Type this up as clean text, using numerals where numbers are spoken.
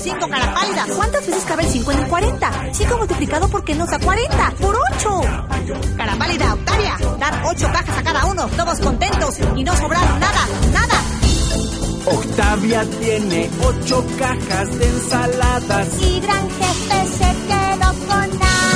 5, cara pálida. ¿Cuántas veces cabe el 5 en el 40? 5 multiplicado por qué nos da 40. ¡Por 8! Cara pálida, Octavia. Dar 8 cajas a cada uno, todos contentos y no sobraron nada, nada. Octavia tiene 8 cajas de ensaladas. Y gran jefe se quedó con nada.